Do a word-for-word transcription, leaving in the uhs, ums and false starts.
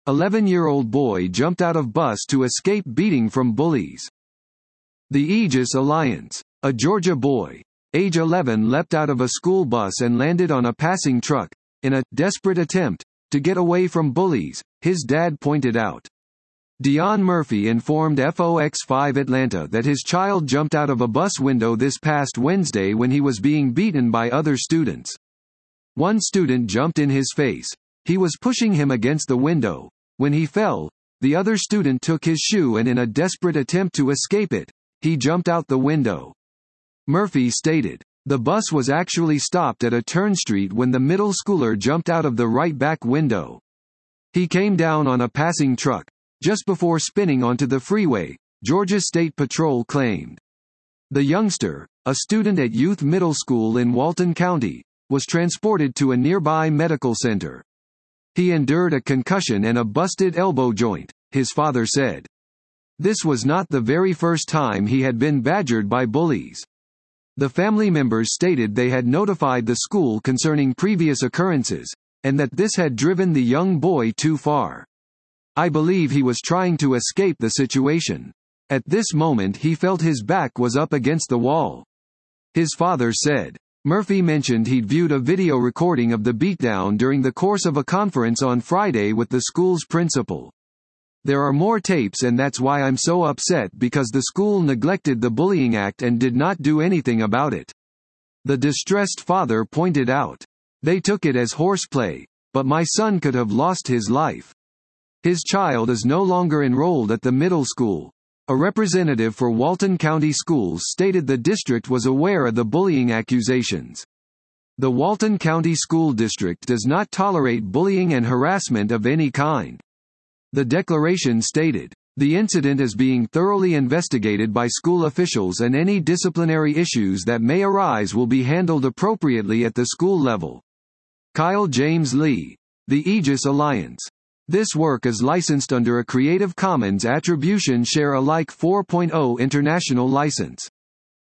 eleven-year-old boy jumped out of bus to escape beating from bullies. The Aegis Alliance. A Georgia boy, age eleven, leapt out of a school bus and landed on a passing truck, in a desperate attempt to get away from bullies, his dad pointed out. Dion Murphy informed F O X five Atlanta that his child jumped out of a bus window this past Wednesday when he was being beaten by other students. One student jumped in his face. He was pushing him against the window. When he fell, the other student took his shoe and in a desperate attempt to escape it, he jumped out the window. Murphy stated, "The bus was actually stopped at a turnstreet when the middle schooler jumped out of the right back window. He came down on a passing truck, just before spinning onto the freeway," Georgia State Patrol claimed. The youngster, a student at Youth Middle School in Walton County, was transported to a nearby medical center. He endured a concussion and a busted elbow joint, his father said. This was not the very first time he had been badgered by bullies. The family members stated they had notified the school concerning previous occurrences, and that this had driven the young boy too far. "I believe he was trying to escape the situation. At this moment he felt his back was up against the wall," his father said. Murphy mentioned he'd viewed a video recording of the beatdown during the course of a conference on Friday with the school's principal. "There are more tapes and that's why I'm so upset because the school neglected the Bullying Act and did not do anything about it," the distressed father pointed out. "They took it as horseplay, but my son could have lost his life. His child is no longer enrolled at the middle school." A representative for Walton County Schools stated the district was aware of the bullying accusations. The Walton County School District does not tolerate bullying and harassment of any kind. The declaration stated, "The incident is being thoroughly investigated by school officials and any disciplinary issues that may arise will be handled appropriately at the school level." Kyle James Lee. The Aegis Alliance. This work is licensed under a Creative Commons Attribution Share Alike four point oh international license.